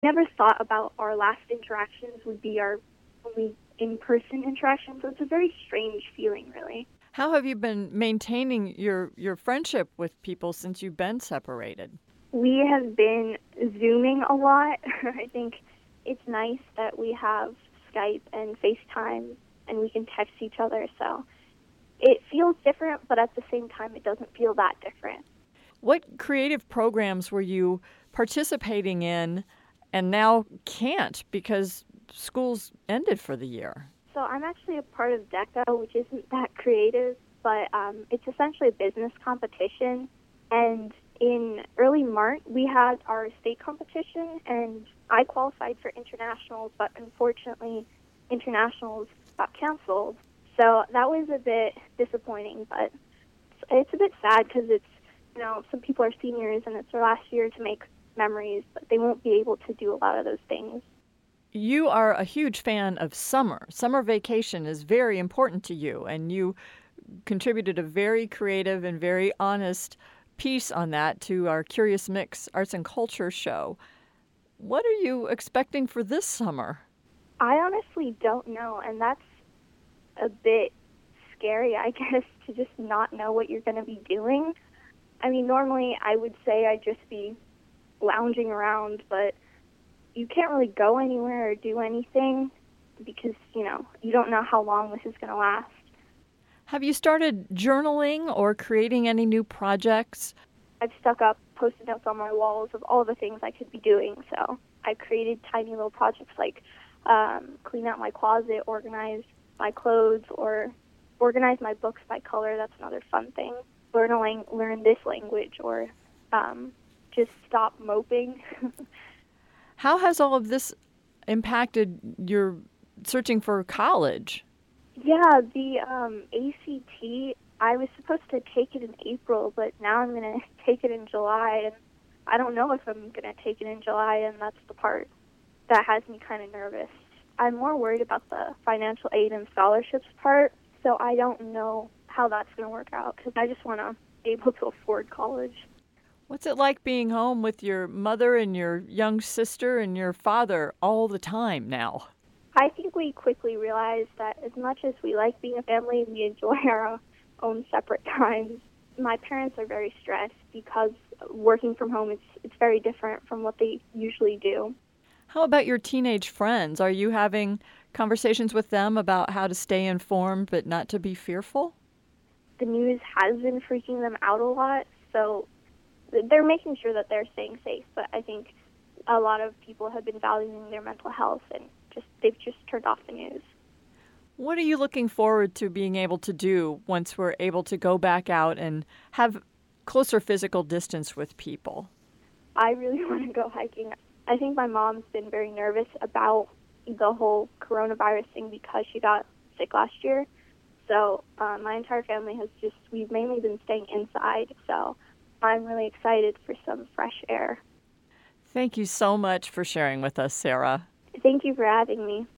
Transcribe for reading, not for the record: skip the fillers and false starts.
Never thought about our last interactions would be our only in-person interaction, so it's a very strange feeling, really. How have you been maintaining your friendship with people since you've been separated? We have been Zooming a lot. I think it's nice that we have Skype and FaceTime and we can text each other, so it feels different, but at the same time, it doesn't feel that different. What creative programs were you participating in and now can't because school's ended for the year? So I'm actually a part of DECA, which isn't that creative, but it's essentially a business competition. And in early March, we had our state competition, and I qualified for internationals, but unfortunately, internationals got canceled. So that was a bit disappointing, but it's a bit sad because some people are seniors and it's their last year to make memories, but they won't be able to do a lot of those things. You are a huge fan of summer. Summer vacation is very important to you, and you contributed a very creative and very honest piece on that to our Curious Mix Arts and Culture show. What are you expecting for this summer? I honestly don't know, and that's a bit scary, I guess, to just not know what you're going to be doing. I mean, normally I would say I'd just be lounging around, but you can't really go anywhere or do anything because, you don't know how long this is going to last. Have you started journaling or creating any new projects? I've stuck up Post-it notes on my walls of all the things I could be doing, so I created tiny little projects like clean out my closet, organize my clothes, or organize my books by color. That's another fun thing. Learn this language, or just stop moping. How has all of this impacted your searching for college? Yeah, the ACT, I was supposed to take it in April, but now I'm going to take it in July, and I don't know if I'm going to take it in July, and that's the part that has me kind of nervous. I'm more worried about the financial aid and scholarships part, so I don't know how that's going to work out because I just want to be able to afford college. What's it like being home with your mother and your young sister and your father all the time now? I think we quickly realized that as much as we like being a family, we enjoy our own separate times. My parents are very stressed because working from home, it's very different from what they usually do. How about your teenage friends? Are you having conversations with them about how to stay informed but not to be fearful? The news has been freaking them out a lot, so they're making sure that they're staying safe, but I think a lot of people have been valuing their mental health and they've just turned off the news. What are you looking forward to being able to do once we're able to go back out and have closer physical distance with people? I really want to go hiking. I think my mom's been very nervous about the whole coronavirus thing because she got sick last year. So my entire family we've mainly been staying inside. So I'm really excited for some fresh air. Thank you so much for sharing with us, Sarah. Thank you for having me.